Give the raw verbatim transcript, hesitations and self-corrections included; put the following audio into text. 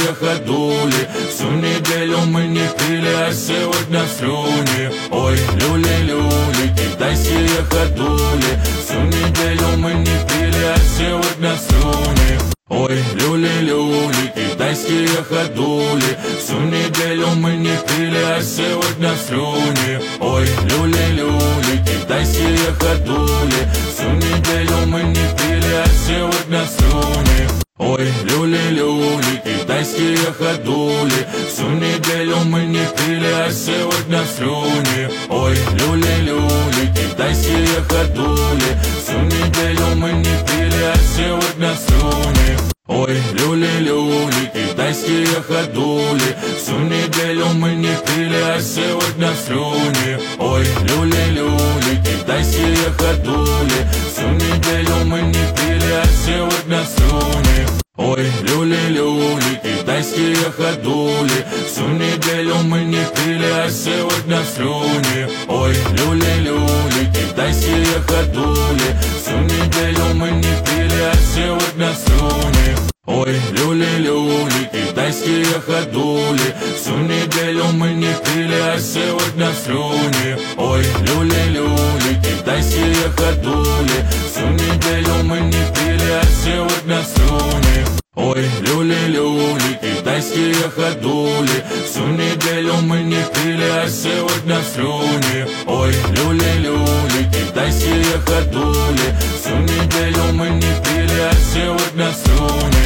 ходули. Всю неделю мы не пили, а сегодня слюни. Ой, люли-люли, китайские ходули. Всю неделю мы не пили, а сегодня слюни. Ой, люли-люли, китайские ходули. Всю неделю мы не пили, а сегодня слюни. Ой, люли-люли, китайские ходули. Всю неделю мы не пили, а сегодня слюни. Ой, люли-люли, китайские ходули. Всю неделю мы не пили, а сегодня слюни. Ой, люли-люли, китайские ходули. Всю неделю мы не пили, а сегодня слюни. Ой, люли-люли, китайские ходули. Всю неделю мы не пили, а сегодня слюни. Ой, люли-люли, китайские ходули. Всю неделю мы не пили, а сегодня слюни. Ой, люли-люли, китайские ходули. Всю неделю мы не пили, а сегодня слюни. Ой, люли-люли, китайские ходули. Всю неделю мы не пили, а сегодня слюни. Ой, люли-люли, китайские ходули. Всю неделю мы не пили, а сегодня слюни. Ой, люли-люли, китайские ходули. Всю неделю мы не пили, а сегодня слюни. Ой, люли-люли, китайские ходули. Всю неделю мы не пили, а сегодня слюни. Ой, люли-люли, китайские ходули. Всю неделю мы не пили, а сегодня слюни.